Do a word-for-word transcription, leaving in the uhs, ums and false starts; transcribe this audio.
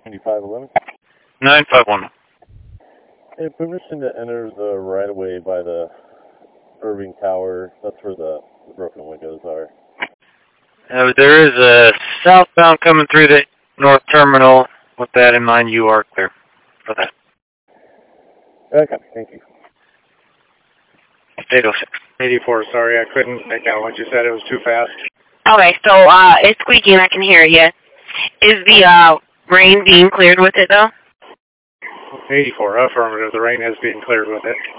ninety-five eleven. nine five one. Hey, permission to enter the right-of-way by the Irving Tower. That's where the, the broken windows are. Uh, there is a southbound coming through the north terminal. With that in mind, you are clear for that. Okay, thank you. eight oh six. eighty-four, sorry, I couldn't make out what you said. It was too fast. Okay, so uh, it's squeaking. I can hear you. Is the uh, rain being cleared with it, though? eighty-four, affirmative. The rain has been cleared with it.